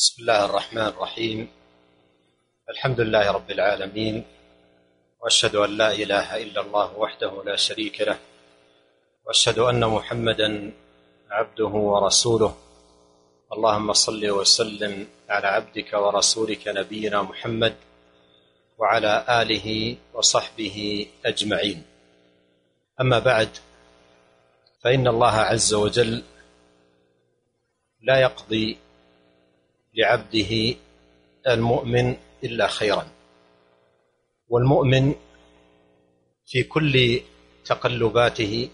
بسم الله الرحمن الرحيم. الحمد لله رب العالمين، وأشهد أن لا إله إلا الله وحده لا شريك له، وأشهد أن محمدا عبده ورسوله. اللهم صل وسلم على عبدك ورسولك نبينا محمد وعلى آله وصحبه أجمعين. أما بعد، فإن الله عز وجل لا يقضي لعبده المؤمن إلا خيرا، والمؤمن في كل تقلباته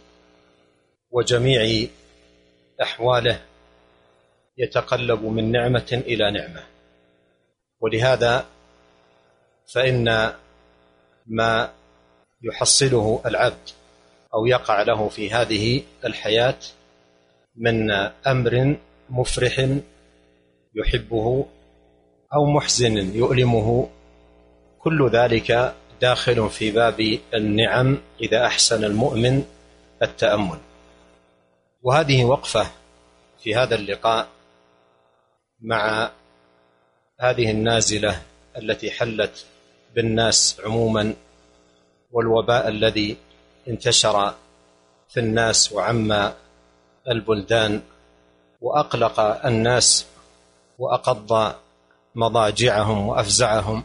وجميع أحواله يتقلب من نعمة إلى نعمة، ولهذا فإن ما يحصله العبد أو يقع له في هذه الحياة من أمر مفرح يحبه أو محزن يؤلمه، كل ذلك داخل في باب النعم إذا أحسن المؤمن التأمل. وهذه وقفة في هذا اللقاء مع هذه النازلة التي حلت بالناس عموما، والوباء الذي انتشر في الناس وعم البلدان وأقلق الناس وأقض مضاجعهم وأفزعهم.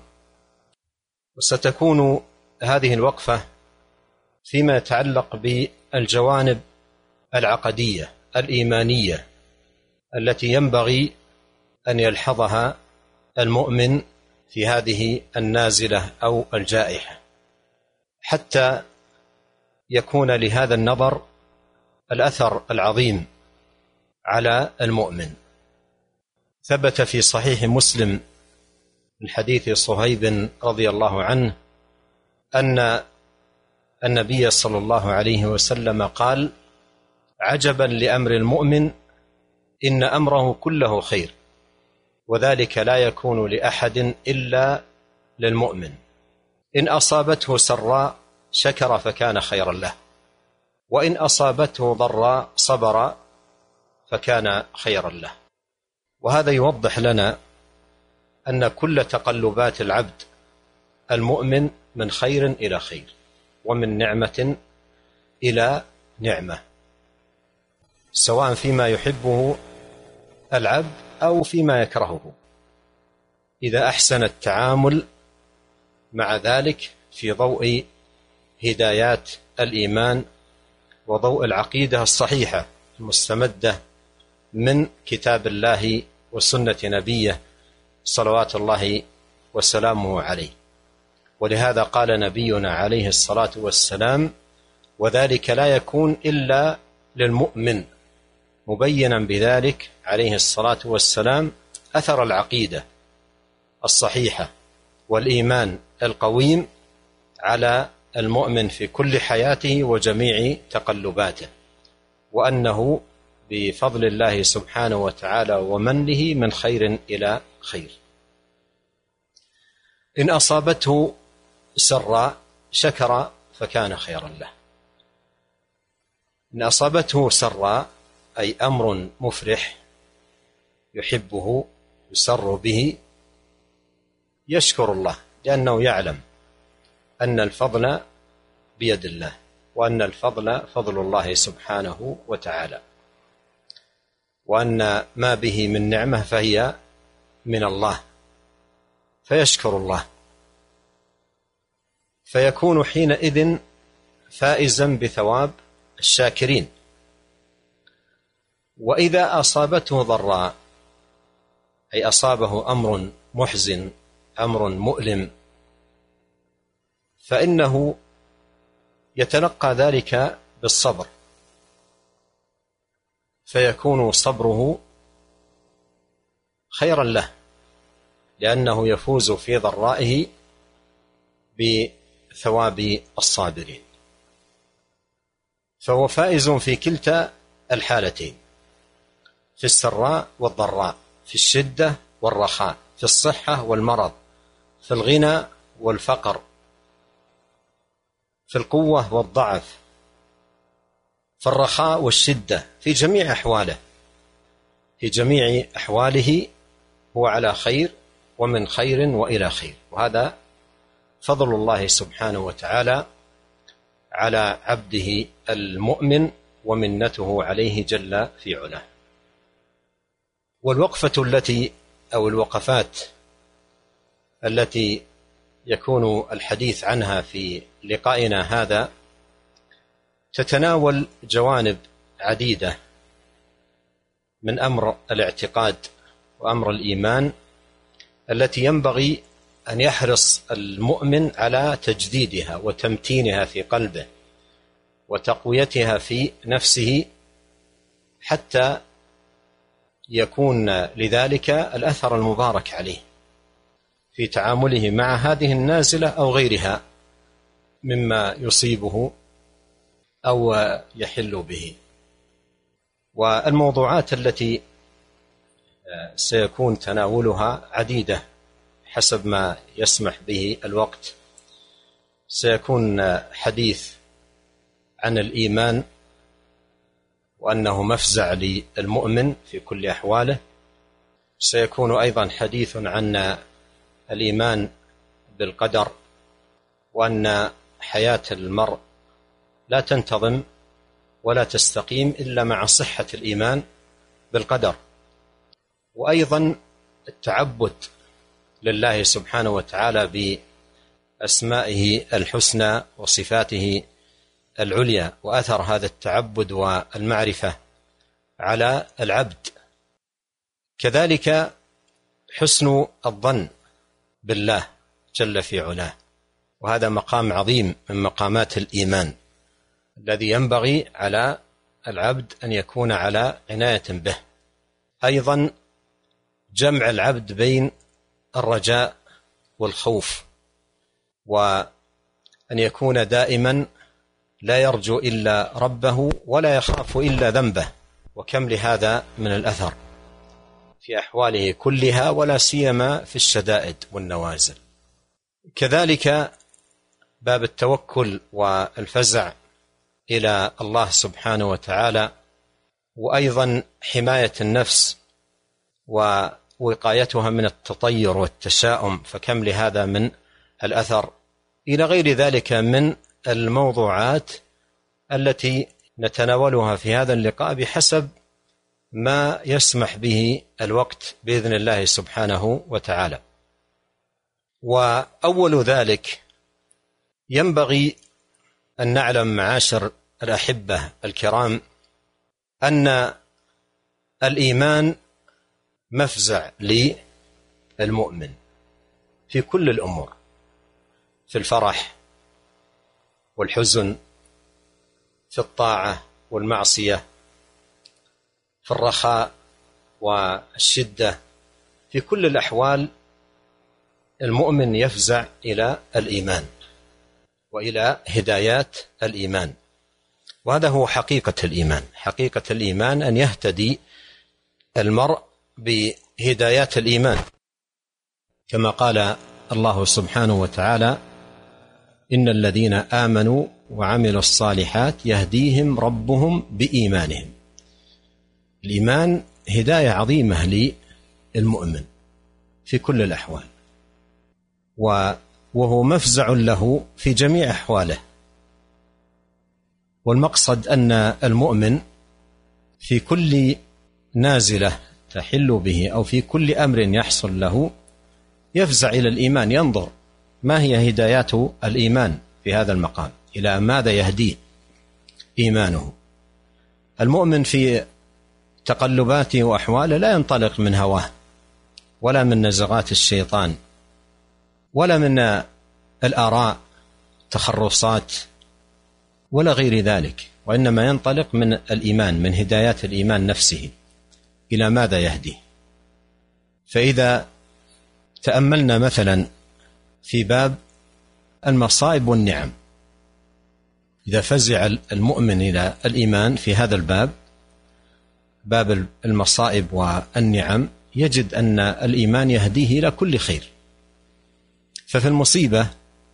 وستكون هذه الوقفة فيما يتعلق بالجوانب العقدية الإيمانية التي ينبغي أن يلحظها المؤمن في هذه النازلة أو الجائحة، حتى يكون لهذا النظر الأثر العظيم على المؤمن. ثبت في صحيح مسلم من حديث صهيب رضي الله عنه أن النبي صلى الله عليه وسلم قال: عجبا لأمر المؤمن، إن أمره كله خير، وذلك لا يكون لأحد إلا للمؤمن، إن أصابته سراء شكر فكان خيرا له، وإن أصابته ضراء صبر فكان خيرا له. وهذا يوضح لنا أن كل تقلبات العبد المؤمن من خير إلى خير، ومن نعمة إلى نعمة، سواء فيما يحبه العبد أو فيما يكرهه، إذا أحسن التعامل مع ذلك في ضوء هدايات الإيمان وضوء العقيدة الصحيحة المستمدة من كتاب الله وسنة نبيه صلوات الله وسلامه عليه. ولهذا قال نبينا عليه الصلاة والسلام: وذلك لا يكون إلا للمؤمن، مبينا بذلك عليه الصلاة والسلام أثر العقيدة الصحيحة والإيمان القويم على المؤمن في كل حياته وجميع تقلباته، وأنه بفضل الله سبحانه وتعالى ومنه من خير إلى خير. إن أصابته سراء شكر فكان خيرا له. إن أصابته سراء أي أمر مفرح يحبه يسر به، يشكر الله، لأنه يعلم أن الفضل بيد الله، وأن الفضل فضل الله سبحانه وتعالى، وأن ما به من نعمة فهي من الله، فيشكر الله، فيكون حينئذ فائزا بثواب الشاكرين. وإذا أصابته ضراء أي أصابه أمر محزن، أمر مؤلم، فإنه يتلقى ذلك بالصبر، فيكون صبره خيرا له، لأنه يفوز في ضرائه بثواب الصابرين، فهو فائز في كلتا الحالتين، في السراء والضراء، في الشدة والرخاء، في الصحة والمرض، في الغنى والفقر، في القوة والضعف، في الرخاء والشدة، في جميع أحواله، في جميع أحواله هو على خير ومن خير وإلى خير، وهذا فضل الله سبحانه وتعالى على عبده المؤمن ومنته عليه جل في علاه. والوقفة أو الوقفات التي يكون الحديث عنها في لقائنا هذا تتناول جوانب عديدة من أمر الاعتقاد وأمر الإيمان التي ينبغي أن يحرص المؤمن على تجديدها وتمتينها في قلبه وتقويتها في نفسه حتى يكون لذلك الأثر المبارك عليه في تعامله مع هذه النازلة أو غيرها مما يصيبه أو يحل به. والموضوعات التي سيكون تناولها عديدة حسب ما يسمح به الوقت. سيكون حديث عن الإيمان وأنه مفزع للمؤمن في كل أحواله. سيكون أيضا حديث عن الإيمان بالقدر، وأن حياة المرء لا تنتظم ولا تستقيم إلا مع صحة الإيمان بالقدر. وأيضا التعبد لله سبحانه وتعالى بأسمائه الحسنى وصفاته العليا، وأثر هذا التعبد والمعرفة على العبد. كذلك حسن الظن بالله جل في علاه، وهذا مقام عظيم من مقامات الإيمان الذي ينبغي على العبد أن يكون على عناية به. أيضا جمع العبد بين الرجاء والخوف، وأن يكون دائما لا يرجو إلا ربه ولا يخاف إلا ذنبه، وكم لهذا من الأثر في أحواله كلها ولا سيما في الشدائد والنوازل. كذلك باب التوكل والفزع إلى الله سبحانه وتعالى، وأيضا حماية النفس ووقايتها من التطير والتشاؤم، فكم لهذا من الأثر، إلى غير ذلك من الموضوعات التي نتناولها في هذا اللقاء بحسب ما يسمح به الوقت بإذن الله سبحانه وتعالى. وأول ذلك ينبغي أن نعلم معاشر الأحبة الكرام أن الإيمان مفزع للمؤمن في كل الأمور، في الفرح والحزن، في الطاعة والمعصية، في الرخاء والشدة، في كل الأحوال المؤمن يفزع إلى الإيمان وإلى هدايات الإيمان. وهذا هو حقيقة الإيمان. حقيقة الإيمان أن يهتدي المرء بهدايات الإيمان، كما قال الله سبحانه وتعالى: إن الذين آمنوا وعملوا الصالحات يهديهم ربهم بإيمانهم. الإيمان هداية عظيمة للمؤمن في كل الأحوال، وهو مفزع له في جميع أحواله. والمقصد أن المؤمن في كل نازلة تحل به أو في كل أمر يحصل له يفزع إلى الإيمان، ينظر ما هي هدايات الإيمان في هذا المقام، إلى ماذا يهديه إيمانه. المؤمن في تقلباته وأحواله لا ينطلق من هواه ولا من نزغات الشيطان ولا من الآراء تخرصات ولا غير ذلك، وإنما ينطلق من الإيمان، من هدايات الإيمان نفسه إلى ماذا يهديه. فإذا تأملنا مثلا في باب المصائب والنعم، إذا فزع المؤمن إلى الإيمان في هذا الباب، باب المصائب والنعم، يجد أن الإيمان يهديه إلى كل خير. ففي المصيبة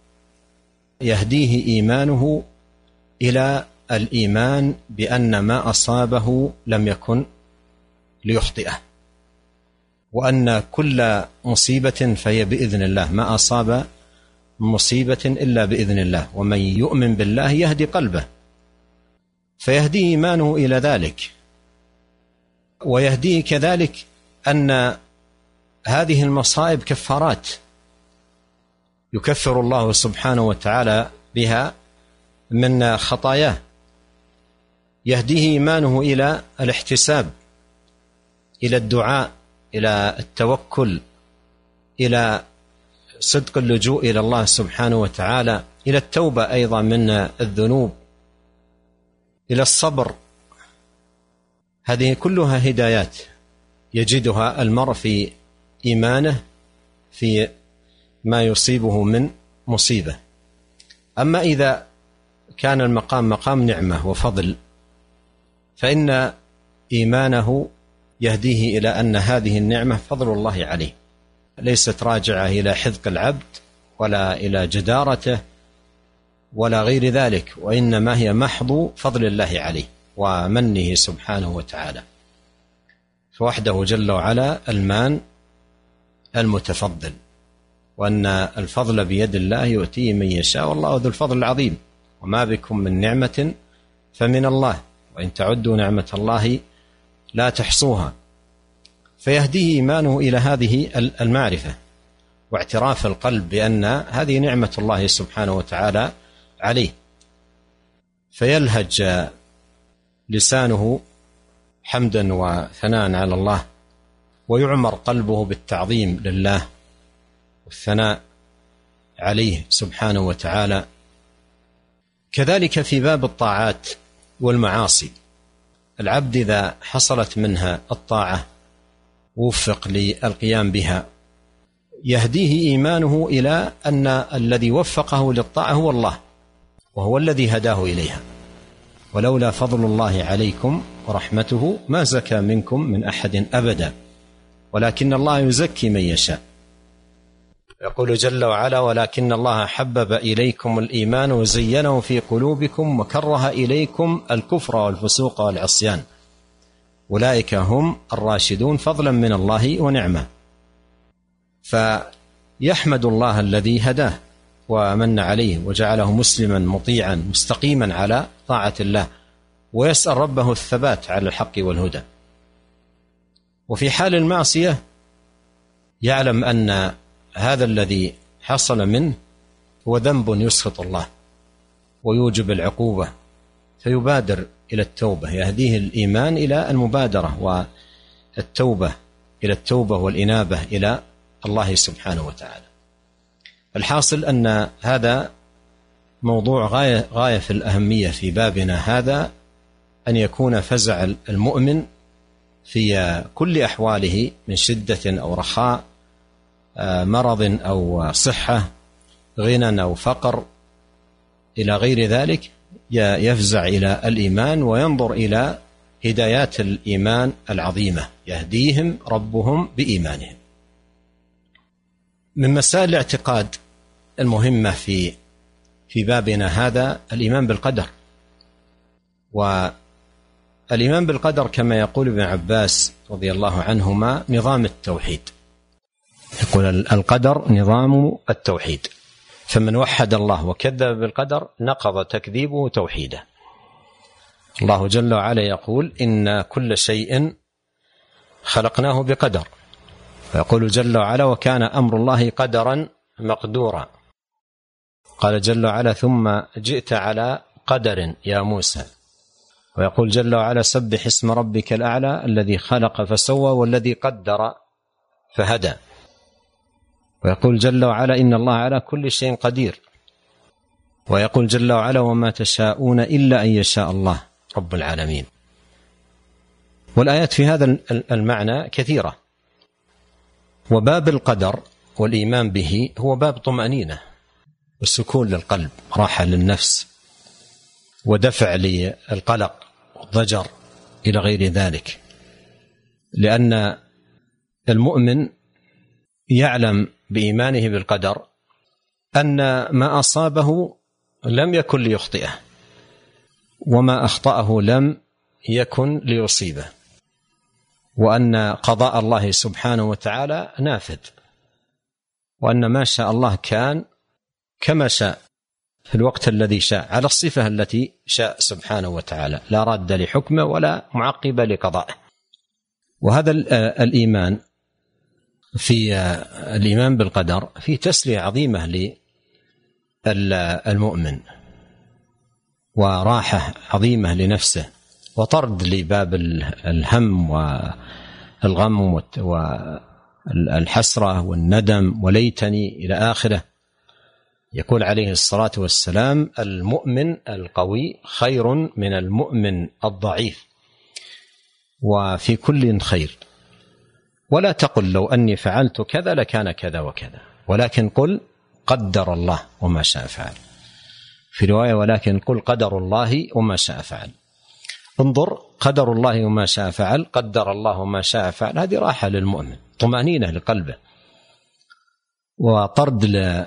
يهديه إيمانه إلى الإيمان بأن ما أصابه لم يكن ليخطئه، وأن كل مصيبة فهي بإذن الله، ما أصاب مصيبة إلا بإذن الله، ومن يؤمن بالله يهدي قلبه، فيهديه إيمانه إلى ذلك. ويهديه كذلك أن هذه المصائب كفارات يكفر الله سبحانه وتعالى بها من خطاياه. يهديه إيمانه إلى الاحتساب، إلى الدعاء، إلى التوكل، إلى صدق اللجوء إلى الله سبحانه وتعالى، إلى التوبة أيضا من الذنوب، إلى الصبر. هذه كلها هدايات يجدها المرء في إيمانه في ما يصيبه من مصيبة. أما إذا كان المقام مقام نعمة وفضل، فإن إيمانه يهديه إلى أن هذه النعمة فضل الله عليه، ليست راجعة إلى حذق العبد ولا إلى جدارته ولا غير ذلك، وإنما هي محض فضل الله عليه ومنه سبحانه وتعالى. فوحده جل وعلا المان المتفضل، وأن الفضل بيد الله يؤتيه من يشاء، والله ذو الفضل العظيم. وما بكم من نعمة فمن الله، وإن تعدوا نعمة الله لا تحصوها. فيهديه إيمانه إلى هذه المعرفة واعتراف القلب بأن هذه نعمة الله سبحانه وتعالى عليه، فيلهج لسانه حمدا وثناء على الله، ويعمر قلبه بالتعظيم لله والثناء عليه سبحانه وتعالى. كذلك في باب الطاعات والمعاصي، العبد إذا حصلت منها الطاعة وفق للقيام بها، يهديه إيمانه إلى أن الذي وفقه للطاعة هو الله، وهو الذي هداه إليها. ولولا فضل الله عليكم ورحمته ما زكى منكم من أحد أبدا، ولكن الله يزكي من يشاء. يقول جل وعلا: ولكن الله حبب إليكم الإيمان وزينه في قلوبكم وكره إليكم الكفر والفسوق والعصيان أولئك هم الراشدون فضلا من الله ونعمة. فيحمد الله الذي هداه ومن عليه وجعله مسلما مطيعا مستقيما على طاعة الله، ويسأل ربه الثبات على الحق والهدى. وفي حال المعصية يعلم أن هذا الذي حصل منه هو ذنب يسخط الله ويوجب العقوبة، فيبادر إلى التوبة. يهديه الإيمان إلى المبادرة والتوبة، إلى التوبة والإنابة إلى الله سبحانه وتعالى. الحاصل أن هذا موضوع غاية في الأهمية في بابنا هذا، أن يكون فزع المؤمن في كل أحواله من شدة أو رخاء، مرض أو صحة، غنى أو فقر، إلى غير ذلك، يفزع إلى الإيمان وينظر إلى هدايات الإيمان العظيمة، يهديهم ربهم بإيمانهم. من مسائل الاعتقاد المهمة في بابنا هذا الإيمان بالقدر. والإيمان بالقدر كما يقول ابن عباس رضي الله عنهما نظام التوحيد. يقول القدر نظام التوحيد، فمن وحد الله وكذب بالقدر نقض تكذيبه توحيده. الله جل وعلا يقول: إن كل شيء خلقناه بقدر. ويقول جل وعلا: وكان أمر الله قدرا مقدورا. قال جل وعلا: ثم جئت على قدر يا موسى. ويقول جل وعلا: سبح اسم ربك الأعلى الذي خلق فسوى والذي قدر فهدى. ويقول جل وعلا: إن الله على كل شيء قدير. ويقول جل وعلا: وما تشاءون إلا أن يشاء الله رب العالمين. والآيات في هذا المعنى كثيرة. وباب القدر والإيمان به هو باب طمأنينة والسكون للقلب، راحة للنفس، ودفع للقلق والضجر إلى غير ذلك، لأن المؤمن يعلم بإيمانه بالقدر أن ما أصابه لم يكن ليخطئه، وما أخطأه لم يكن ليصيبه. وأن قضاء الله سبحانه وتعالى نافذ، وأن ما شاء الله كان كما شاء في الوقت الذي شاء على الصفة التي شاء سبحانه وتعالى، لا راد لحكمه ولا معقب لقضائه. وهذا الإيمان في الإيمان بالقدر فيه تسلية عظيمة للمؤمن، وراحة عظيمة لنفسه، وطرد لباب الهم والغم والحسرة والندم وليتني إلى آخره. يقول عليه الصلاة والسلام: المؤمن القوي خير من المؤمن الضعيف، وفي كل خير، ولا تقل لو أني فعلت كذا لكان كذا وكذا، ولكن قل قدر الله وما شاء فعل. في رواية: ولكن قل قدر الله وما شاء فعل. انظر، قدر الله وما شاء فعل، قدر الله وما شاء فعل، هذه راحة للمؤمن، طمأنينة لقلبه، وطرد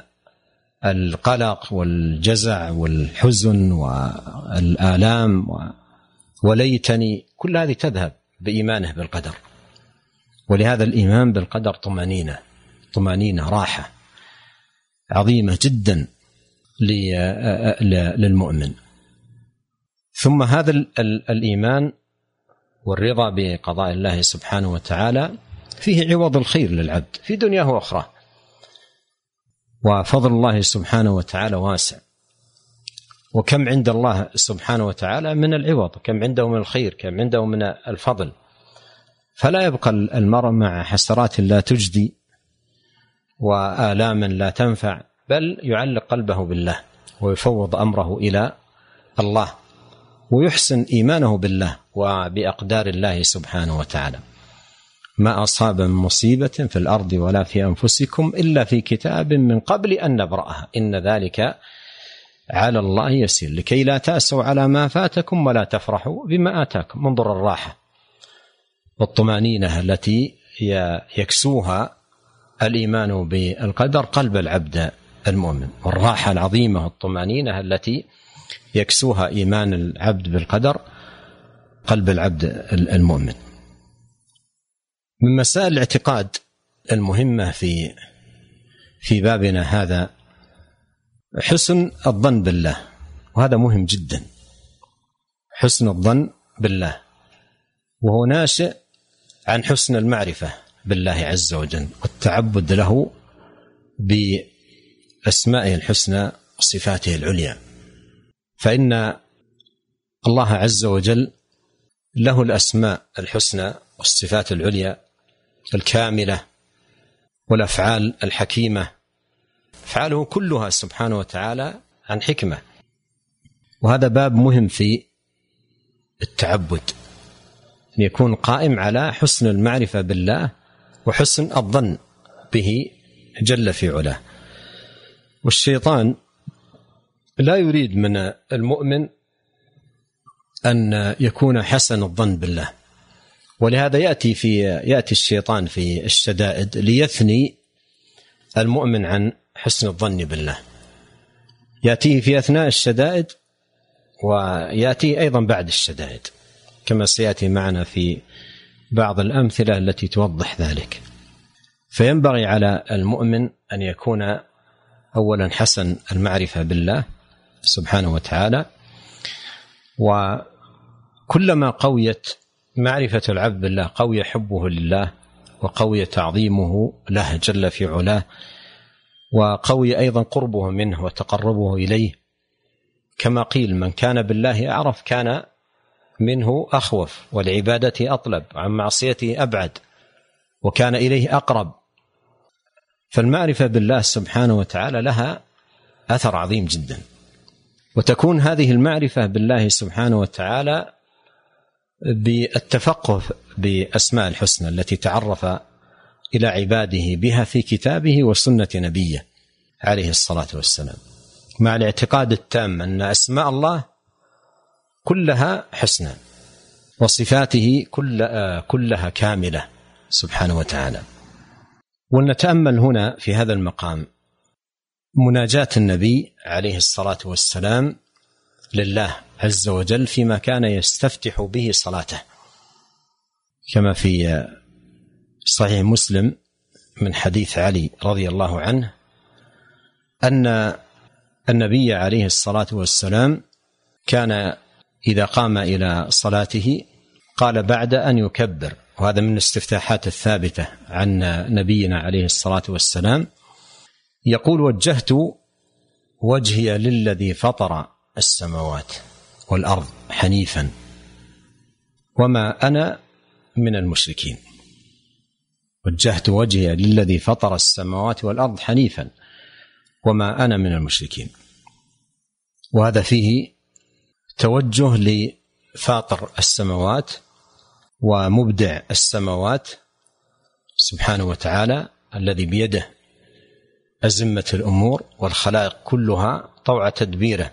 القلق والجزع والحزن والآلام وليتني، كل هذه تذهب بإيمانه بالقدر. ولهذا الإيمان بالقدر طمأنينة راحة عظيمة جدا للمؤمن. ثم هذا الإيمان والرضا بقضاء الله سبحانه وتعالى فيه عوض الخير للعبد في دنياه وأخرى، وفضل الله سبحانه وتعالى واسع، وكم عند الله سبحانه وتعالى من العوض، كم عنده من الخير، كم عنده من الفضل. فلا يبقى المرء مع حسرات لا تجدي وآلام لا تنفع، بل يعلق قلبه بالله ويفوض أمره إلى الله، ويحسن إيمانه بالله وبأقدار الله سبحانه وتعالى. ما أصاب من مصيبة في الأرض ولا في أنفسكم إلا في كتاب من قبل أن نبرأها إن ذلك على الله يسير، لكي لا تأسوا على ما فاتكم ولا تفرحوا بما آتاكم. منظر الراحة والطمأنينة التي يكسوها الإيمان بالقدر قلب العبد المؤمن، والراحة العظيمة والطمأنينة التي يكسوها إيمان العبد بالقدر قلب العبد المؤمن. من مسائل الاعتقاد المهمة في بابنا هذا حسن الظن بالله، وهذا مهم جدا. حسن الظن بالله، وهو ناشئ عن حسن المعرفة بالله عز وجل والتعبد له بأسمائه الحسنى وصفاته العليا. فإن الله عز وجل له الأسماء الحسنى والصفات العليا الكاملة والأفعال الحكيمة، أفعاله كلها سبحانه وتعالى عن حكمة. وهذا باب مهم في التعبد، أن يكون قائم على حسن المعرفة بالله وحسن الظن به جل في علاه. والشيطان لا يريد من المؤمن أن يكون حسن الظن بالله، ولهذا يأتي الشيطان في الشدائد ليثني المؤمن عن حسن الظن بالله. يأتيه في أثناء الشدائد، ويأتيه أيضا بعد الشدائد، كما سيأتي معنا في بعض الأمثلة التي توضح ذلك. فينبغي على المؤمن أن يكون أولا حسن المعرفة بالله سبحانه وتعالى، وكلما قويت معرفة العبد بالله قوي حبه لله، وقوي تعظيمه له جل في علاه، وقوي أيضا قربه منه وتقربه إليه. كما قيل: من كان بالله أعرف كان منه أخوف، والعبادة أطلب، عن معصيته أبعد، وكان إليه أقرب. فالمعرفة بالله سبحانه وتعالى لها أثر عظيم جدا، وتكون هذه المعرفة بالله سبحانه وتعالى بالتفقه بأسماء الحسنى التي تعرف إلى عباده بها في كتابه وسنة نبيه عليه الصلاة والسلام، مع الاعتقاد التام أن أسماء الله كلها حسنى، وصفاته كلها كاملة سبحانه وتعالى. ونتأمل هنا في هذا المقام مناجاة النبي عليه الصلاة والسلام لله عز وجل فيما كان يستفتح به صلاته. كما في صحيح مسلم من حديث علي رضي الله عنه أن النبي عليه الصلاة والسلام كان إذا قام إلى صلاته قال بعد أن يكبر، وهذا من الاستفتاحات الثابتة عن نبينا عليه الصلاة والسلام، يقول: وجهت وجهي للذي فطر السماوات والأرض حنيفا وما أنا من المشركين. وجهت وجهي للذي فطر السماوات والأرض حنيفا وما أنا من المشركين. وهذا فيه توجه لفاطر السماوات ومبدع السماوات سبحانه وتعالى، الذي بيده أزمة الأمور والخلائق كلها طوع تدبيره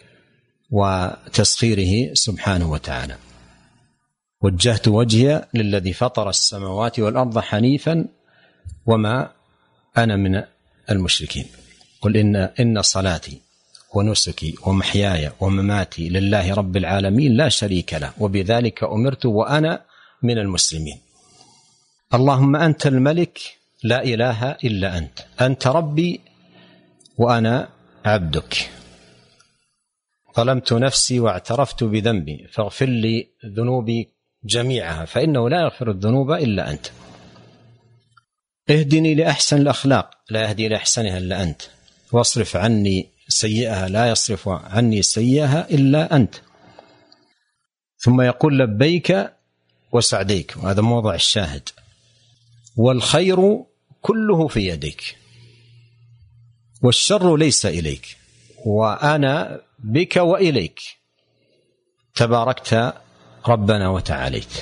وتسخيره سبحانه وتعالى. وجهت وجهي للذي فطر السماوات والأرض حنيفا وما أنا من المشركين. قل إن صلاتي ونسكي ومحياي ومماتي لله رب العالمين لا شريك له وبذلك أمرت وأنا من المسلمين. اللهم أنت الملك لا إله إلا أنت، أنت ربي وأنا عبدك، ظلمت نفسي واعترفت بذنبي فاغفر لي ذنوبي جميعها فإنه لا يغفر الذنوب إلا أنت، اهدني لأحسن الأخلاق لا يهدي لأحسنها إلا أنت، واصرف عني سيئها لا يصرف عني سيئها إلا أنت. ثم يقول: لبيك وسعديك، وهذا موضع الشاهد، والخير كله في يديك والشر ليس إليك وأنا بك وإليك تباركت ربنا وتعاليت.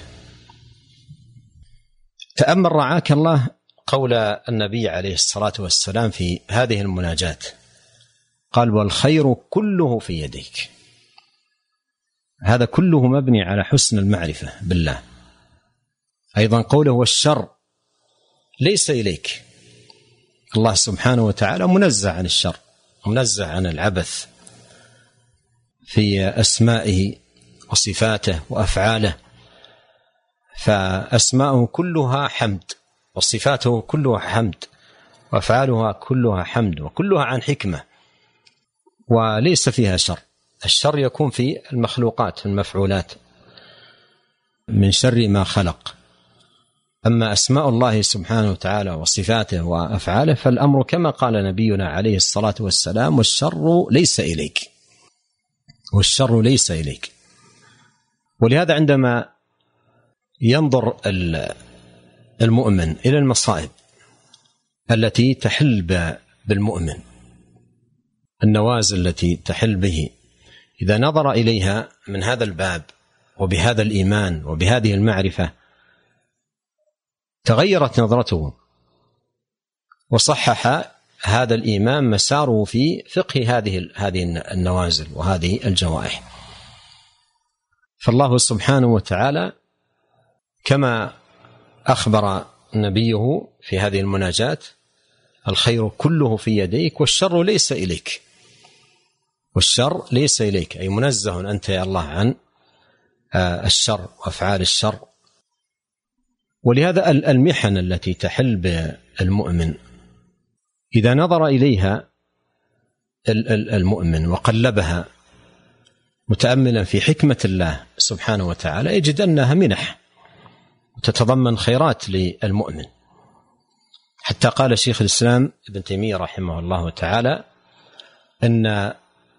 تأمل رعاك الله قول النبي عليه الصلاة والسلام في هذه المناجاة، قال: والخير كله في يديك. هذا كله مبني على حسن المعرفة بالله. أيضا قوله: والشر ليس إليك. الله سبحانه وتعالى منزه عن الشر ومنزه عن العبث في أسمائه وصفاته وأفعاله، فأسماؤه كلها حمد وصفاته كلها حمد وأفعالها كلها حمد وكلها عن حكمة وليس فيها شر. الشر يكون في المخلوقات المفعولات من شر ما خلق. أما أسماء الله سبحانه وتعالى وصفاته وأفعاله فالأمر كما قال نبينا عليه الصلاة والسلام: والشر ليس إليك، والشر ليس إليك. ولهذا عندما ينظر المؤمن إلى المصائب التي تحل بالمؤمن، النوازل التي تحل به، إذا نظر إليها من هذا الباب وبهذا الإيمان وبهذه المعرفة تغيرت نظرته وصحح هذا الإيمان مساره في فقه هذه النوازل وهذه الجوائح. فالله سبحانه وتعالى كما أخبر نبيه في هذه المناجاة: الخير كله في يديك والشر ليس إليك. والشر ليس إليك، أي منزه أنت يا الله عن الشر وأفعال الشر. ولهذا المحن التي تحل بالمؤمن إذا نظر إليها المؤمن وقلبها متأملا في حكمة الله سبحانه وتعالى يجد أنها منح وتتضمن خيرات للمؤمن. حتى قال شيخ الإسلام ابن تيمية رحمه الله تعالى أن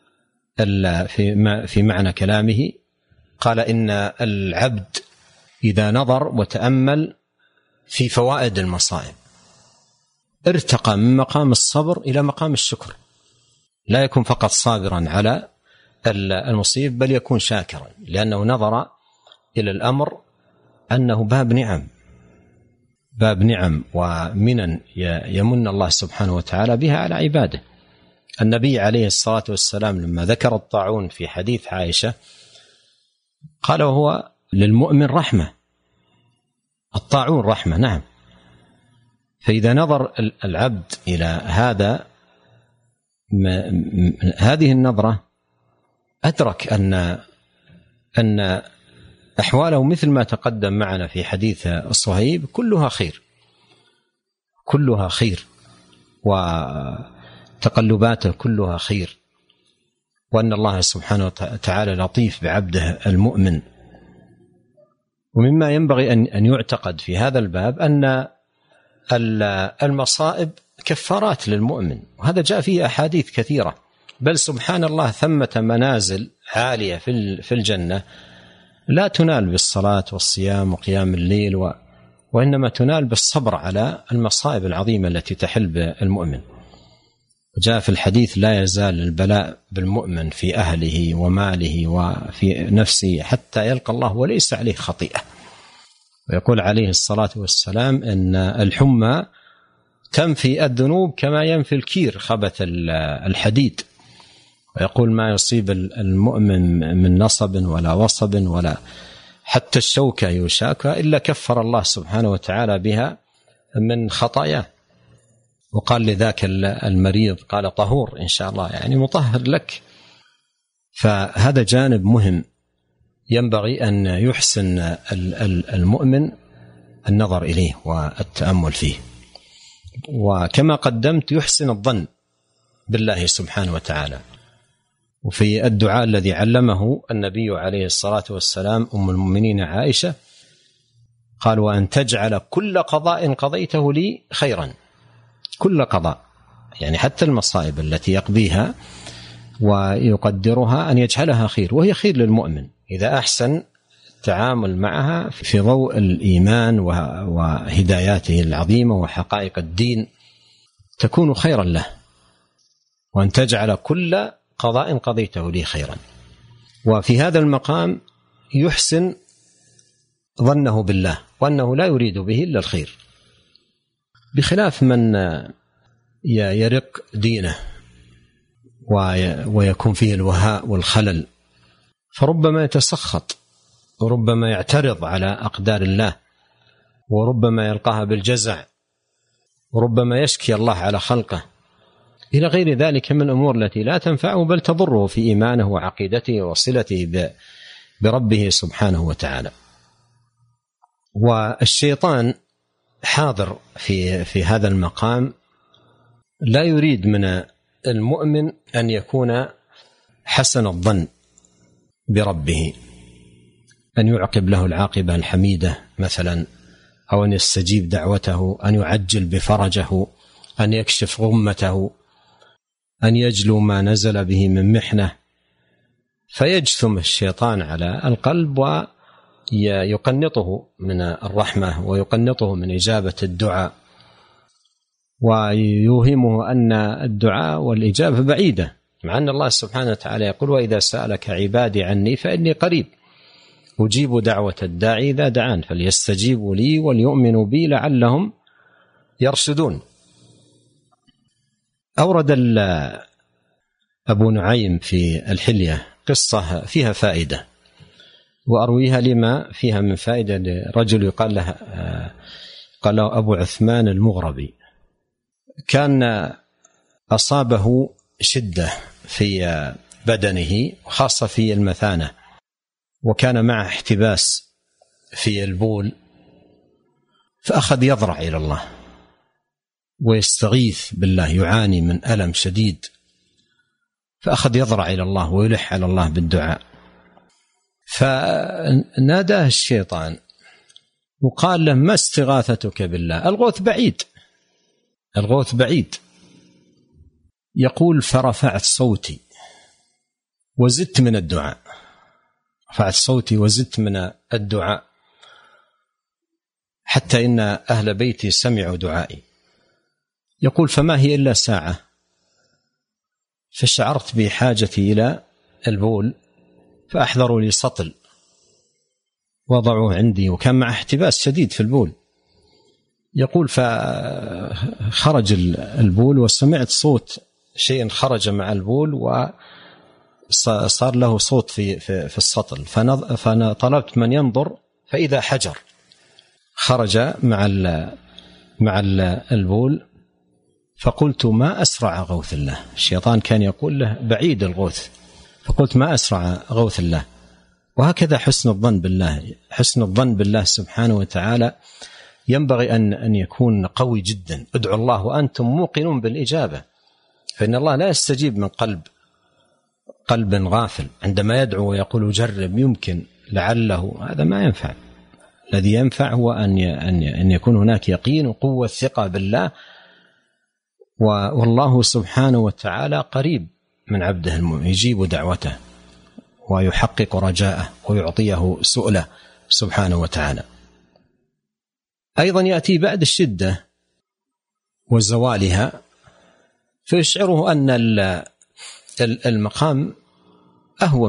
في معنى كلامه قال: إن العبد إذا نظر وتأمل في فوائد المصائب ارتقى من مقام الصبر إلى مقام الشكر، لا يكون فقط صابرا على المصيب بل يكون شاكرا، لأنه نظر إلى الأمر أنه باب نعم ومنن يمن الله سبحانه وتعالى بها على عباده. النبي عليه الصلاة والسلام لما ذكر الطاعون في حديث عائشة قال: وهو للمؤمن رحمة، الطاعون رحمة. نعم. فإذا نظر العبد إلى هذه النظرة أدرك أن أحواله مثل ما تقدم معنا في حديث الصهيب كلها خير، كلها خير، وتقلباته كلها خير، وأن الله سبحانه وتعالى لطيف بعبده المؤمن. ومما ينبغي أن يعتقد في هذا الباب أن المصائب كفارات للمؤمن، وهذا جاء فيه أحاديث كثيرة. بل سبحان الله ثمة منازل عالية في الجنة لا تنال بالصلاة والصيام وقيام الليل، وإنما تنال بالصبر على المصائب العظيمة التي تحل بالمؤمن. جاء في الحديث: لا يزال البلاء بالمؤمن في أهله وماله وفي نفسه حتى يلقى الله وليس عليه خطيئة. ويقول عليه الصلاة والسلام أن الحمى تنفي الذنوب كما ينفي الكير خبث الحديد. ويقول: ما يصيب المؤمن من نصب ولا وصب ولا حتى الشوكة يشاكى إلا كفر الله سبحانه وتعالى بها من خطاياه. وقال لذاك المريض قال: طهور إن شاء الله، يعني مطهر لك. فهذا جانب مهم ينبغي أن يحسن المؤمن النظر إليه والتأمل فيه. وكما قدمت يحسن الظن بالله سبحانه وتعالى. وفي الدعاء الذي علمه النبي عليه الصلاة والسلام أم المؤمنين عائشة قال: وأن تجعل كل قضاء قضيته لي خيرا. كل قضاء يعني حتى المصائب التي يقضيها ويقدرها أن يجعلها خير، وهي خير للمؤمن إذا أحسن التعامل معها في ضوء الإيمان وهداياته العظيمة وحقائق الدين، تكون خيرا له. وأن تجعل كل قضاء قضيته لي خيرا. وفي هذا المقام يحسن ظنه بالله وأنه لا يريد به إلا الخير، بخلاف من يرق دينه ويكون فيه الوهاء والخلل، فربما يتسخط وربما يعترض على أقدار الله، وربما يلقاها بالجزع، وربما يشكي الله على خلقه، إلى غير ذلك من الأمور التي لا تنفعه بل تضره في إيمانه وعقيدته وصلته بربه سبحانه وتعالى. والشيطان حاضر في هذا المقام، لا يريد من المؤمن أن يكون حسن الظن بربه، أن يعقب له العاقبة الحميدة مثلا، أو أن يستجيب دعوته، أن يعجل بفرجه، أن يكشف غمته، أن يجلو ما نزل به من محنة. فيجثم الشيطان على القلب ويقنطه من الرحمة ويقنطه من إجابة الدعاء، ويوهمه أن الدعاء والإجابة بعيدة، مع أن الله سبحانه وتعالى يقول: وإذا سألك عبادي عني فإني قريب أجيب دعوة الداعي إذا دعان فليستجيبوا لي وليؤمنوا بي لعلهم يرشدون. أورد أبو نعيم في الحلية قصة فيها فائدة، وأرويها لما فيها من فائدة لرجل قال له أبو عثمان المغربي، كان أصابه شدة في بدنه وخاصة في المثانة، وكان معه احتباس في البول، فأخذ يضرع إلى الله ويستغيث بالله، يعاني من ألم شديد، فأخذ يضرع إلى الله ويلح على الله بالدعاء. فناداه الشيطان وقال له: ما استغاثتك بالله؟ الغوث بعيد، الغوث بعيد. يقول: فرفعت صوتي وزدت من الدعاء، رفعت صوتي وزدت من الدعاء حتى إن أهل بيتي سمعوا دعائي. يقول: فما هي إلا ساعة، فشعرت بحاجتي إلى البول، فأحضروا لي سطل وضعوه عندي، وكان مع احتباس شديد في البول. يقول: فخرج البول وسمعت صوت شيء خرج مع البول وصار له صوت في السطل، فطلبت من ينظر فإذا حجر خرج مع البول، فقلت: ما أسرع غوث الله. الشيطان كان يقول له: بعيد الغوث، فقلت: ما أسرع غوث الله. وهكذا حسن الظن بالله، حسن الظن بالله سبحانه وتعالى ينبغي أن يكون قوي جدا. ادعوا الله وأنتم موقنون بالإجابة، فإن الله لا يستجيب من قلب غافل عندما يدعو ويقول جرب يمكن لعله، هذا ما ينفع. الذي ينفع هو أن يكون هناك يقين وقوة ثقة بالله، والله سبحانه وتعالى قريب من عبده المؤمن، يجيب دعوته ويحقق رجاءه ويعطيه سؤله سبحانه وتعالى. أيضا يأتي بعد الشدة وزوالها فيشعره أن المقام أهون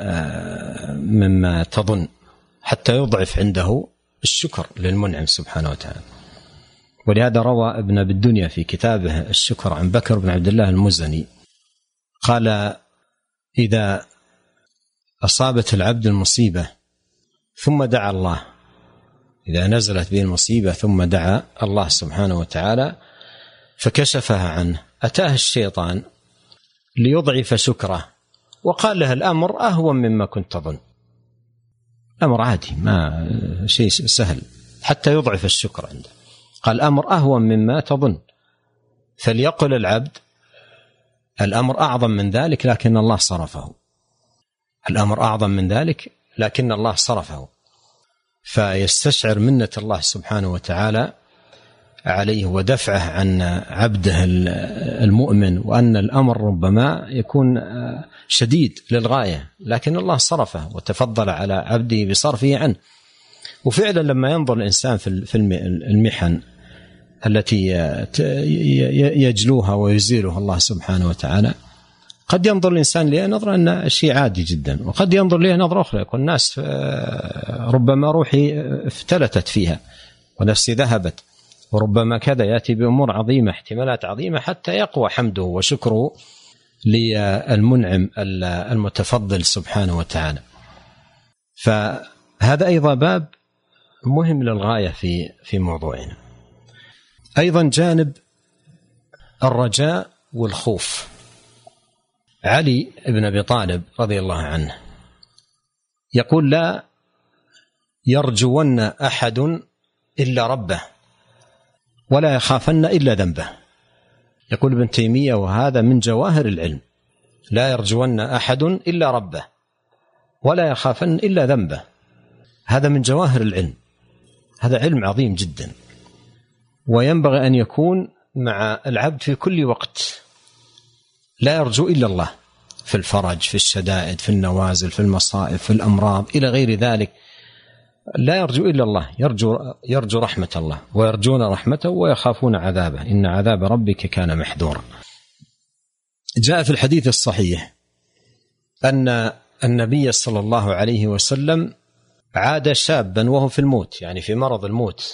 مما تظن، حتى يضعف عنده الشكر للمنعم سبحانه وتعالى. ولهذا روى ابن أبي الدنيا في كتابه الشكر عن بكر بن عبد الله المزني قال: إذا أصابت العبد المصيبة ثم دعا الله، إذا نزلت به المصيبة ثم دعا الله سبحانه وتعالى فكشفها عنه، أتاه الشيطان ليضعف شكره وقال له الأمر أهون مما كنت تظن. أمر عادي، ما شيء سهل، حتى يضعف الشكر عنده. قال الأمر أهون مما تظن، فليقل العبد الأمر أعظم من ذلك لكن الله صرفه، الأمر أعظم من ذلك لكن الله صرفه، فيستشعر منة الله سبحانه وتعالى عليه ودفعه عن عبده المؤمن، وأن الأمر ربما يكون شديد للغاية لكن الله صرفه وتفضل على عبده بصرفه عنه. وفعلا لما ينظر الإنسان في المحن التي يجلوها ويزيلها الله سبحانه وتعالى، قد ينظر الإنسان لها نظرة أن شيء عادي جدا، وقد ينظر لها نظرة أخرى، يقول الناس ربما روحي افتلتت فيها ونفسي ذهبت، وربما كذا، يأتي بأمور عظيمة، احتمالات عظيمة، حتى يقوى حمده وشكره للمنعم المتفضل سبحانه وتعالى. فهذا أيضا باب مهم للغاية في موضوعنا. أيضا جانب الرجاء والخوف. علي بن أبي طالب رضي الله عنه يقول: لا يرجون أحد إلا ربه ولا يخافن إلا ذنبه. يقول ابن تيمية وهذا من جواهر العلم: لا يرجون أحد إلا ربه ولا يخافن إلا ذنبه. هذا من جواهر العلم، هذا علم عظيم جدا، وينبغي أن يكون مع العبد في كل وقت. لا يرجو إلا الله في الفرج، في الشدائد، في النوازل، في المصائب، في الأمراض إلى غير ذلك. لا يرجو إلا الله، يرجو رحمة الله، ويرجون رحمته ويخافون عذابه، إن عذاب ربك كان محذورا. جاء في الحديث الصحيح أن النبي صلى الله عليه وسلم عاد شابا وهو في الموت، يعني في مرض الموت،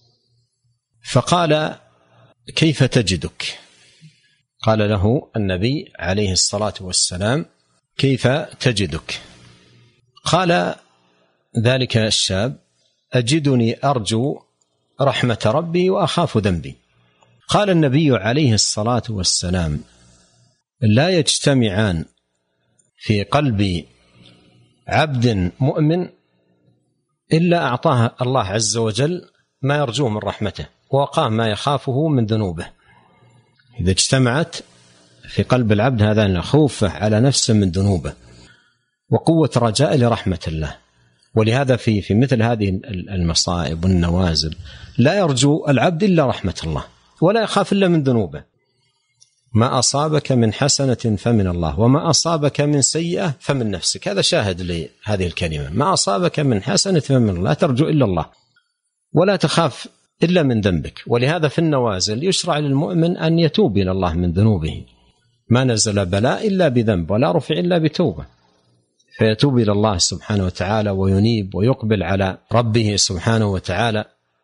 فقال: كيف تجدك؟ قال له النبي عليه الصلاة والسلام: كيف تجدك؟ قال ذلك الشاب: أجدني أرجو رحمة ربي وأخاف ذنبي. قال النبي عليه الصلاة والسلام: لا يجتمعان في قلب عبد مؤمن إلا أعطاه الله عز وجل ما يرجوه من رحمته ووقاه ما يخافه من ذنوبه. إذا اجتمعت في قلب العبد هذان: خوفه على نفسه من ذنوبه وقوة رجاء لرحمة الله. ولهذا في مثل هذه المصائب والنوازل لا يرجو العبد إلا رحمة الله ولا يخاف إلا من ذنوبه. ما أصابك من حسنة فمن الله وما أصابك من سيئة فمن نفسك. هذا شاهد لهذه الكلمة: ما أصابك من حسنة فمن الله، لا ترجو إلا الله ولا تخاف إلا من ذنبك. ولهذا في النوازل يشرع للمؤمن أن يتوب إلى الله من ذنوبه، ما نزل بلاء إلا بذنب ولا رفع إلا بتوبة، فيتوب إلى الله سبحانه وتعالى وينيب ويقبل على ربه سبحانه وتعالى.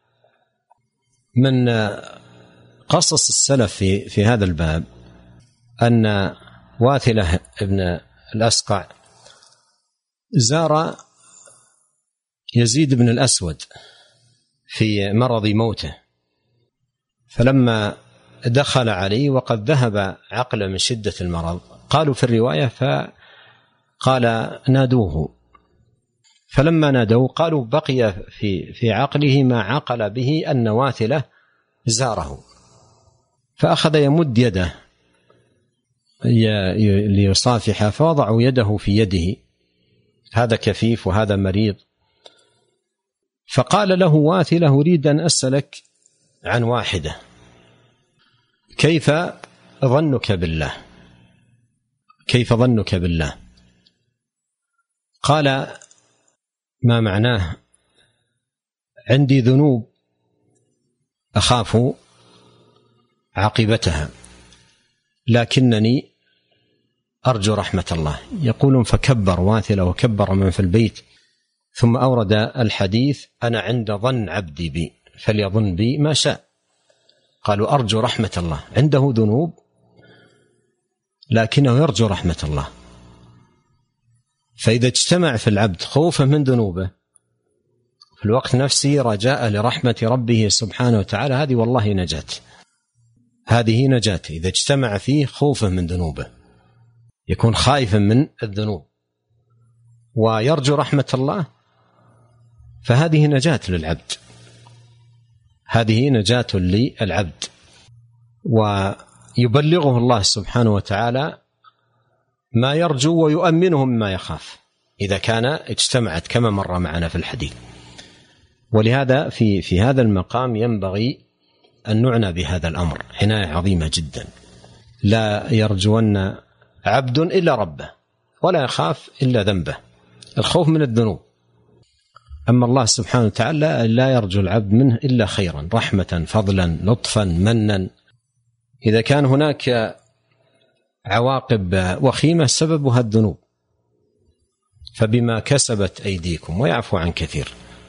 من قصص السلف في هذا الباب أن واثلة ابن الأسقع زار يزيد بن الأسود في مرض موته، فلما دخل عليه وقد ذهب عقله من شدة المرض، قالوا في الرواية فقال: نادوه فلما نادوا قالوا بقي في عقله ما عقل به أن واثلة زاره، فأخذ يمد يده ليصافح، فوضعوا يده في يده، هذا كفيف وهذا مريض. فقال له واثلة: أريد أن أسألك عن واحدة، كيف ظنك بالله؟ كيف ظنك بالله؟ قال: ما معناه؟ عندي ذنوب أخاف عاقبتها، لكنني أرجو رحمة الله. يقولون فكبر واثلة وكبر من في البيت، ثم أورد الحديث: أنا عند ظن عبدي بي فليظن بي ما شاء. قالوا أرجو رحمة الله، عنده ذنوب لكنه يرجو رحمة الله. فإذا اجتمع في العبد خوفه من ذنوبه في الوقت نفسه رجاء لرحمة ربه سبحانه وتعالى، هذه والله نجاة، هذه نجاة. إذا اجتمع فيه خوفه من ذنوبه، يكون خائفا من الذنوب ويرجو رحمة الله، فهذه نجاة للعبد، هذه نجاة للعبد. ويبلغه الله سبحانه وتعالى ما يرجو ويؤمنه مما يخاف إذا كان اجتمعت، كما مر معنا في الحديث. ولهذا في هذا المقام ينبغي أن نعنى بهذا الأمر عناية عظيمة جدا. لا يرجون عبد إلا ربه، ولا يخاف إلا ذنبه، الخوف من الذنوب. أما الله سبحانه وتعالى لا يرجو العبد منه إلا خيرا، رحمة، فضلا، لطفا، منا. إذا كان هناك عواقب وخيمة سببها الذنوب، فبما كسبت أيديكم ويعفو عن كثير.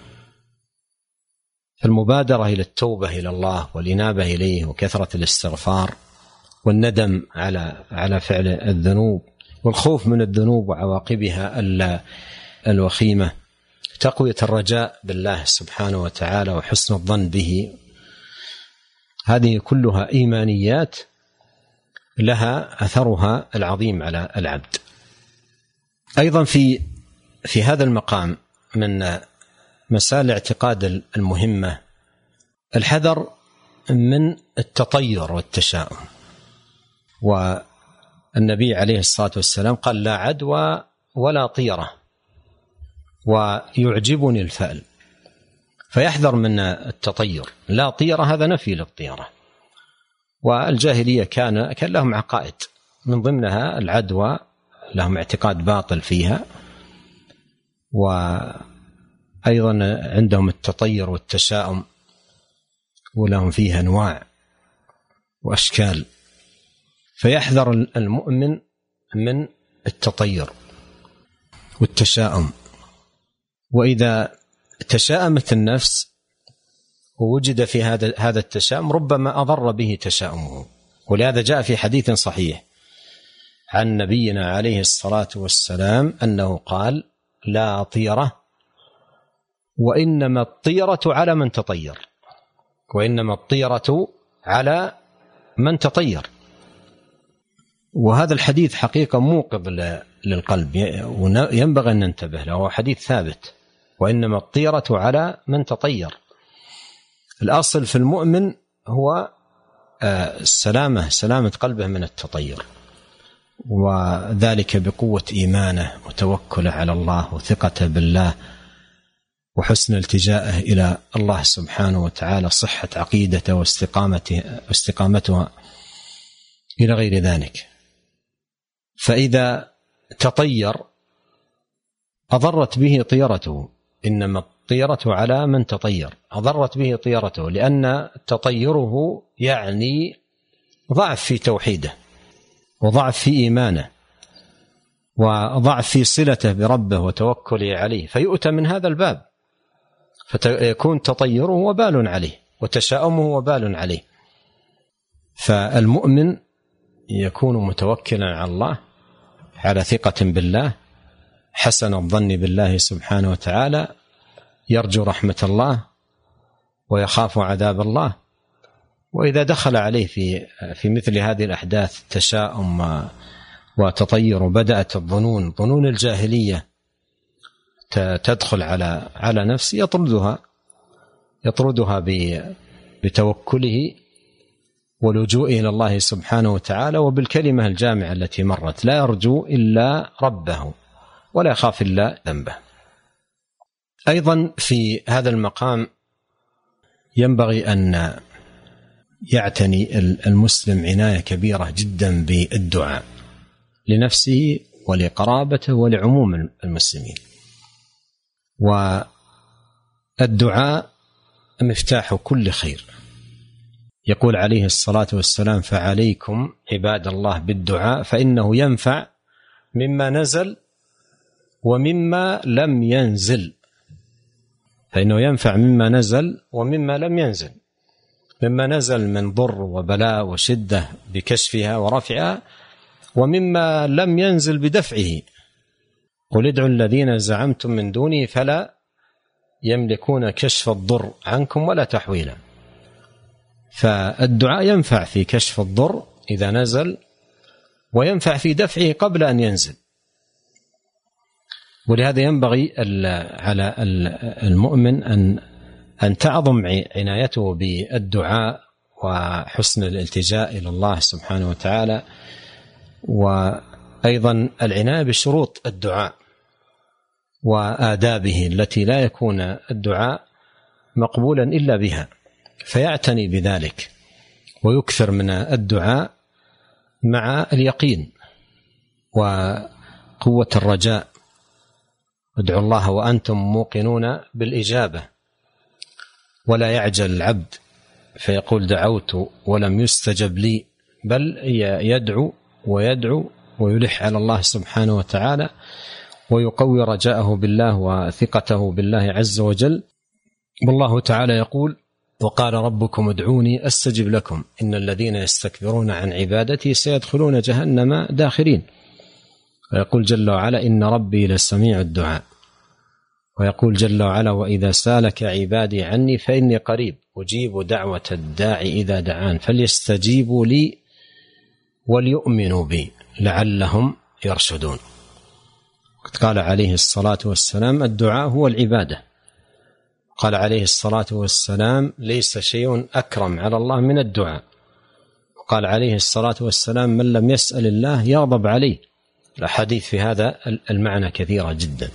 فالمبادرة إلى التوبة إلى الله والإنابة إليه وكثرة الاستغفار والندم على فعل الذنوب والخوف من الذنوب وعواقبها الوخيمة، تقوية الرجاء بالله سبحانه وتعالى وحسن الظن به، هذه كلها إيمانيات لها أثرها العظيم على العبد. أيضا في هذا المقام من مسائل الاعتقاد المهمة الحذر من التطير والتشاؤم. والنبي عليه الصلاة والسلام قال: لا عدوى ولا طيرة، ويعجبني الفأل. فيحذر من التطير. لا طيرة هذا نفي للطيرة، والجاهلية كان لهم عقائد من ضمنها العدوى، لهم اعتقاد باطل فيها، وأيضا عندهم التطير والتشاؤم، ولهم فيها أنواع وأشكال. فيحذر المؤمن من التطير والتشاؤم. وإذا تشاءمت النفس ووجد في هذا التشاؤم ربما أضر به تشاؤمه. ولهذا جاء في حديث صحيح عن نبينا عليه الصلاة والسلام أنه قال: لا طيرة، وإنما الطيرة على من تطير، وإنما الطيرة على من تطير. وهذا الحديث حقيقة موقظ للقلب، وينبغي أن ننتبه له. هو حديث ثابت: وإنما الطيرة على من تطير. الأصل في المؤمن هو سلامة قلبه من التطير، وذلك بقوة إيمانه وتوكله على الله وثقته بالله وحسن التجائه إلى الله سبحانه وتعالى، صحة عقيدته واستقامتها إلى غير ذلك. فإذا تطير أضرت به طيرته، إنما الطيرة على من تطير، أضرت به طيرته، لأن تطيره يعني ضعف في توحيده، وضعف في إيمانه، وضعف في صلته بربه وتوكله عليه، فيؤتى من هذا الباب، فيكون تطيره وبال عليه وتشاؤمه وبال عليه. فالمؤمن يكون متوكلا على الله، على ثقة بالله، حسن الظن بالله سبحانه وتعالى، يرجو رحمة الله ويخاف عذاب الله. وإذا دخل عليه في مثل هذه الأحداث تشاؤم وتطير، بدأت ظنون الجاهلية تدخل على نفس يطردها بتوكله واللجوء إلى الله سبحانه وتعالى وبالكلمة الجامعة التي مرت: لا يرجو إلا ربه ولا يخاف إلا ذنبه. أيضا في هذا المقام ينبغي أن يعتني المسلم عناية كبيرة جدا بالدعاء لنفسه ولقرابته ولعموم المسلمين. والدعاء مفتاح كل خير. يقول عليه الصلاة والسلام: فعليكم عباد الله بالدعاء فإنه ينفع مما نزل ومما لم ينزل. فإنه ينفع مما نزل ومما لم ينزل، مما نزل من ضر وبلاء وشدة بكشفها ورفعها، ومما لم ينزل بدفعه. قل ادعوا الذين زعمتم من دونه فلا يملكون كشف الضر عنكم ولا تحويلا. فالدعاء ينفع في كشف الضر إذا نزل، وينفع في دفعه قبل أن ينزل. ولهذا ينبغي على المؤمن أن تعظم عنايته بالدعاء وحسن الالتجاء إلى الله سبحانه وتعالى، وأيضا العناية بشروط الدعاء وآدابه التي لا يكون الدعاء مقبولا إلا بها، فيعتني بذلك ويكثر من الدعاء مع اليقين وقوة الرجاء. ادعوا الله وأنتم موقنون بالإجابة، ولا يعجل العبد فيقول دعوت ولم يستجب لي، بل يدعو ويدعو ويلح على الله سبحانه وتعالى ويقوي رجاءه بالله وثقته بالله عز وجل. والله تعالى يقول: وقال ربكم ادعوني أستجب لكم إن الذين يستكبرون عن عبادتي سيدخلون جهنم داخرين. ويقول جل وعلا: إن ربي لسميع الدعاء. ويقول جل وعلا: وإذا سالك عبادي عني فإني قريب أجيب دعوة الداعي إذا دعان فليستجيبوا لي وليؤمنوا بي لعلهم يرشدون. قال عليه الصلاة والسلام: الدعاء هو العبادة. قال عليه الصلاة والسلام: ليس شيء أكرم على الله من الدعاء. وقال عليه الصلاة والسلام: من لم يسأل الله يغضب عليه. الأحاديث في هذا المعنى كثيرة جدا.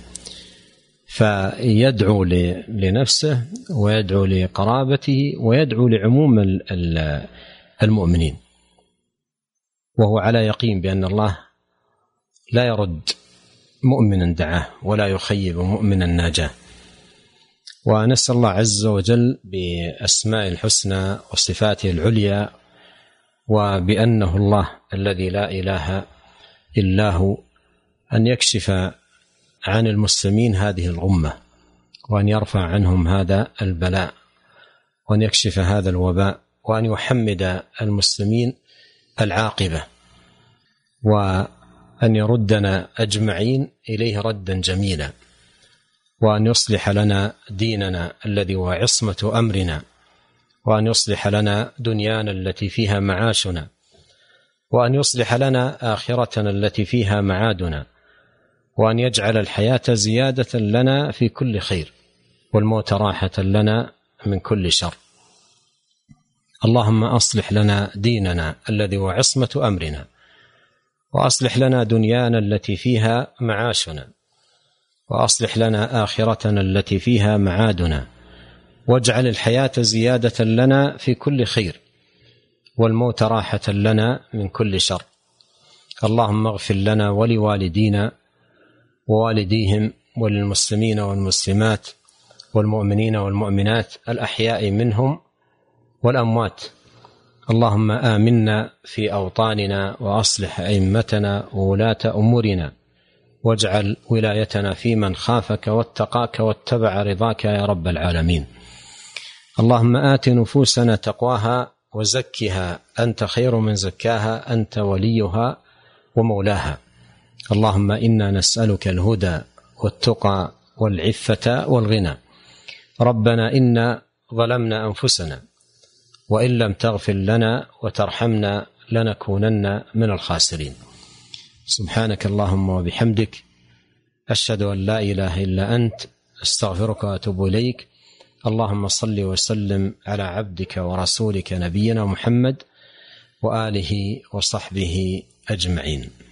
فيدعو لنفسه ويدعو لقرابته ويدعو لعموم المؤمنين، وهو على يقين بأن الله لا يرد مؤمنا دعاه ولا يخيب مؤمنا ناجاه. ونسأل الله عز وجل بأسماء الحسنى وصفاته العليا وبأنه الله الذي لا إله إلا هو أن يكشف عن المسلمين هذه الغمة، وأن يرفع عنهم هذا البلاء، وأن يكشف هذا الوباء، وأن يحمد المسلمين العاقبة، وأن يردنا أجمعين إليه ردا جميلا، وأن يصلح لنا ديننا الذي هو عصمة أمرنا، وأن يصلح لنا دنيانا التي فيها معاشنا، وأن يصلح لنا آخرتنا التي فيها معادنا، وأن يجعل الحياة زيادة لنا في كل خير والموت راحة لنا من كل شر. اللهم أصلح لنا ديننا الذي هو عصمة أمرنا، وأصلح لنا دنيانا التي فيها معاشنا، وأصلح لنا آخرتنا التي فيها معادنا، واجعل الحياة زيادة لنا في كل خير والموت راحة لنا من كل شر. اللهم اغفر لنا ولوالدينا ووالديهم وللمسلمين والمسلمات والمؤمنين والمؤمنات الأحياء منهم والأموات. اللهم آمنا في أوطاننا وأصلح أئمتنا وولاة أمورنا، واجعل ولايتنا في من خافك واتقاك واتبع رضاك يا رب العالمين. اللهم آت نفوسنا تقواها وزكها أنت خير من زكاها أنت وليها ومولاها. اللهم إنا نسألك الهدى والتقى والعفة والغنى. ربنا إنا ظلمنا أنفسنا وإن لم تغفر لنا وترحمنا لنكونن من الخاسرين. سبحانك اللهم وبحمدك أشهد أن لا إله إلا أنت، أستغفرك وأتوب إليك. اللهم صل وسلم على عبدك ورسولك نبينا محمد وآله وصحبه أجمعين.